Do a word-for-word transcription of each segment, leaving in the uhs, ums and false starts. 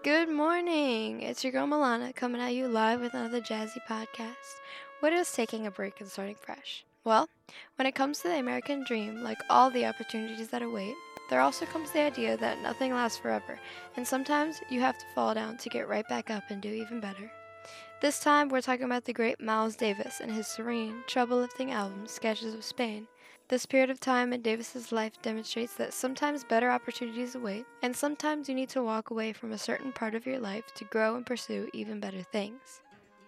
Good morning! It's your girl Milana coming at you live with another jazzy podcast. We're just taking a break and starting fresh. Well, when it comes to the American dream, like all the opportunities that await, there also comes the idea that nothing lasts forever, and sometimes you have to fall down to get right back up and do even better. This time, we're talking about the great Miles Davis and his serene, trouble-lifting album, Sketches of Spain. This period of time in Davis's life demonstrates that sometimes better opportunities await, and sometimes you need to walk away from a certain part of your life to grow and pursue even better things.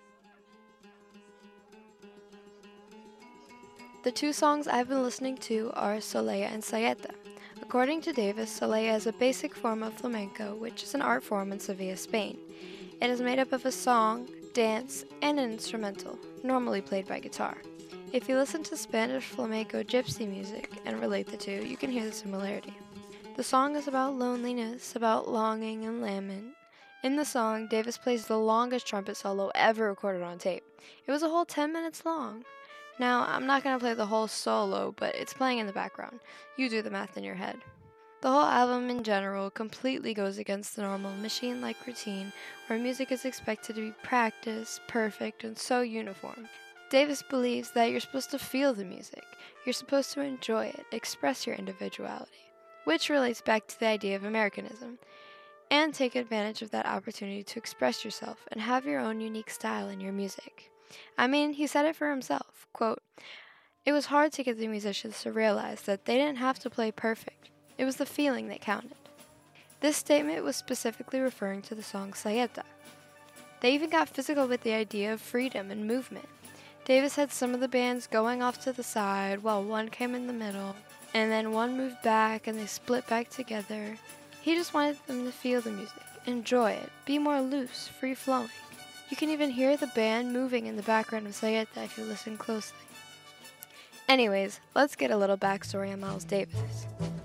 The two songs I've been listening to are Soleá and Saeta. According to Davis, Soleá is a basic form of flamenco, which is an art form in Sevilla, Spain. It is made up of a song, dance, and an instrumental, normally played by guitar. If you listen to Spanish flamenco gypsy music and relate the two, you can hear the similarity. The song is about loneliness, about longing and lament. In the song, Davis plays the longest trumpet solo ever recorded on tape. It was a whole ten minutes long. Now, I'm not going to play the whole solo, but it's playing in the background. You do the math in your head. The whole album in general completely goes against the normal machine-like routine where music is expected to be practiced, perfect, and so uniform. Davis believes that you're supposed to feel the music, you're supposed to enjoy it, express your individuality, which relates back to the idea of Americanism, and take advantage of that opportunity to express yourself and have your own unique style in your music. I mean, he said it for himself, quote, "It was hard to get the musicians to realize that they didn't have to play perfect. It was the feeling that counted." This statement was specifically referring to the song Saeta. They even got physical with the idea of freedom and movement. Davis had some of the bands going off to the side while one came in the middle, and then one moved back and they split back together. He just wanted them to feel the music, enjoy it, be more loose, free-flowing. You can even hear the band moving in the background of Saeta if you listen closely. Anyways, let's get a little backstory on Miles Davis.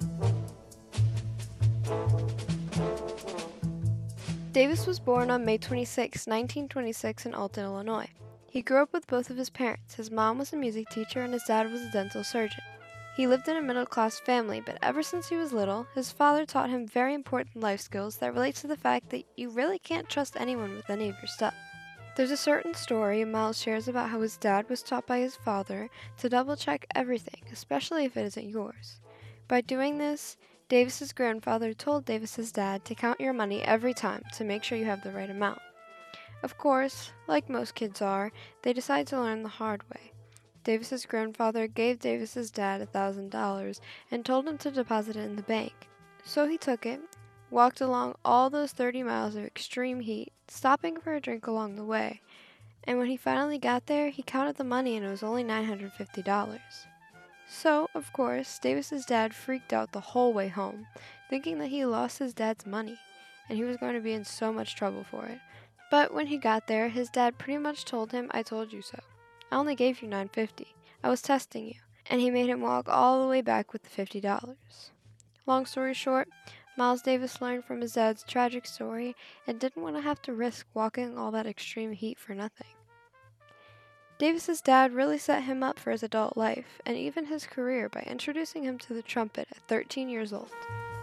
Davis was born on May twenty-sixth, nineteen twenty-six in Alton, Illinois. He grew up with both of his parents. His mom was a music teacher and his dad was a dental surgeon. He lived in a middle-class family, but ever since he was little, his father taught him very important life skills that relate to the fact that you really can't trust anyone with any of your stuff. There's a certain story Miles shares about how his dad was taught by his father to double-check everything, especially if it isn't yours. By doing this, Davis's grandfather told Davis's dad to count your money every time to make sure you have the right amount. Of course, like most kids are, they decide to learn the hard way. Davis's grandfather gave Davis's dad a thousand dollars and told him to deposit it in the bank. So he took it, walked along all those thirty miles of extreme heat, stopping for a drink along the way, and when he finally got there, he counted the money and it was only nine hundred fifty dollars. So, of course, Davis's dad freaked out the whole way home, thinking that he lost his dad's money, and he was going to be in so much trouble for it. But when he got there, his dad pretty much told him, "I told you so. I only gave you nine hundred fifty dollars. I was testing you." And he made him walk all the way back with the fifty dollars. Long story short, Miles Davis learned from his dad's tragic story and didn't want to have to risk walking all that extreme heat for nothing. Davis's dad really set him up for his adult life and even his career by introducing him to the trumpet at thirteen years old.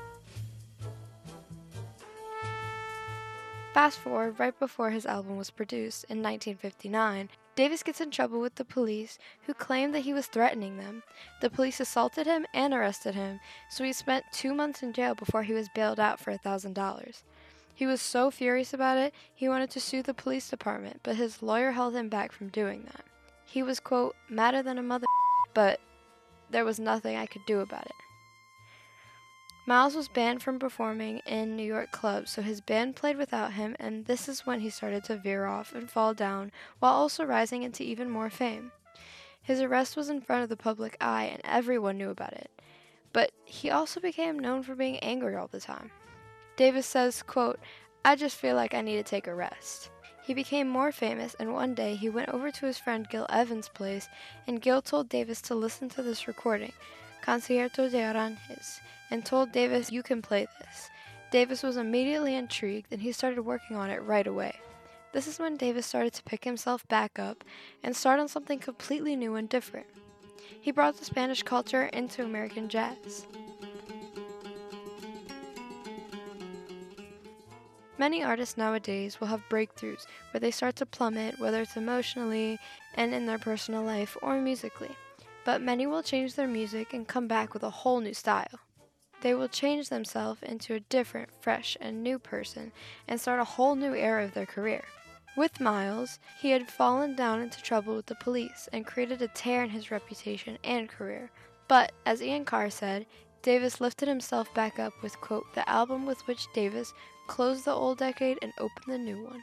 Fast forward right before his album was produced in nineteen fifty-nine, Davis gets in trouble with the police who claimed that he was threatening them. The police assaulted him and arrested him, so he spent two months in jail before he was bailed out for one thousand dollars. He was so furious about it, he wanted to sue the police department, but his lawyer held him back from doing that. He was, quote, "madder than a mother," but there was nothing I could do about it. Miles was banned from performing in New York clubs, so his band played without him, and this is when he started to veer off and fall down, while also rising into even more fame. His arrest was in front of the public eye, and everyone knew about it. But he also became known for being angry all the time. Davis says, quote, "I just feel like I need to take a rest." He became more famous, and one day he went over to his friend Gil Evans' place, and Gil told Davis to listen to this recording, Concierto de Aranjuez, and told Davis, "You can play this." Davis was immediately intrigued, and he started working on it right away. This is when Davis started to pick himself back up and start on something completely new and different. He brought the Spanish culture into American jazz. Many artists nowadays will have breakthroughs where they start to plummet, whether it's emotionally and in their personal life or musically. But many will change their music and come back with a whole new style. They will change themselves into a different, fresh, and new person and start a whole new era of their career. With Miles, he had fallen down into trouble with the police and created a tear in his reputation and career. But, as Ian Carr said, Davis lifted himself back up with, quote, the album with which Davis closed the old decade and opened the new one.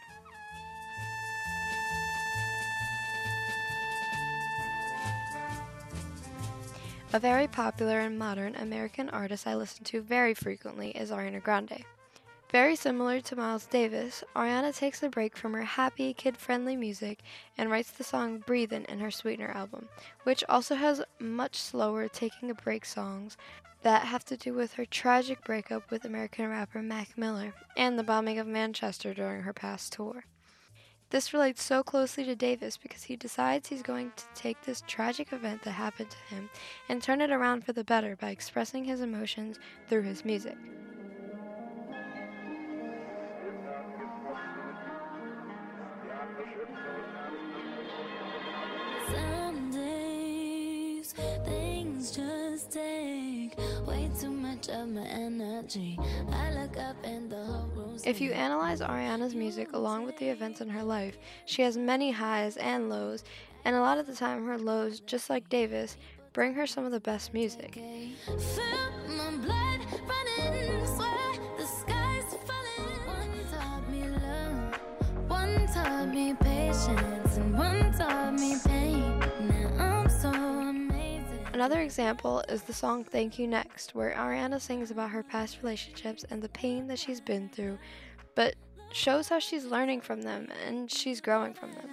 A very popular and modern American artist I listen to very frequently is Ariana Grande. Very similar to Miles Davis, Ariana takes a break from her happy, kid-friendly music and writes the song Breathin' in her Sweetener album, which also has much slower taking a break songs that have to do with her tragic breakup with American rapper Mac Miller and the bombing of Manchester during her past tour. This relates so closely to Davis because he decides he's going to take this tragic event that happened to him and turn it around for the better by expressing his emotions through his music. Some days things just take way too much of my energy. I look up and the whole room's If you analyze Ariana's music along with the events in her life, she has many highs and lows, and a lot of the time her lows, just like Davis, bring her some of the best music. Feel my blood running, swear the sky's falling. One taught me love, one taught me patience, and one taught me pain. Now I'm so amazing. Another example is the song Thank You Next, where Ariana sings about her past relationships and the pain that she's been through, but shows how she's learning from them and she's growing from them.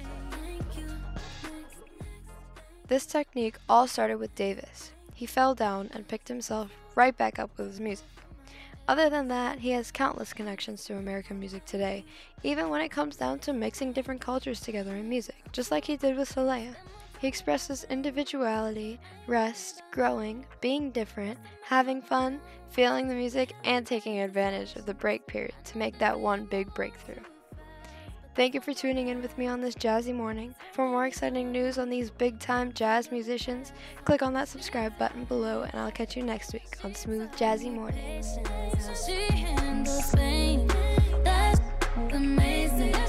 This technique all started with Davis. He fell down and picked himself right back up with his music. Other than that, he has countless connections to American music today, even when it comes down to mixing different cultures together in music, just like he did with Saleha. He expresses individuality, rest, growing, being different, having fun, feeling the music, and taking advantage of the break period to make that one big breakthrough. Thank you for tuning in with me on this jazzy morning. For more exciting news on these big-time jazz musicians, click on that subscribe button below, and I'll catch you next week on Smooth Jazzy Mornings. She handles pain, that's amazing.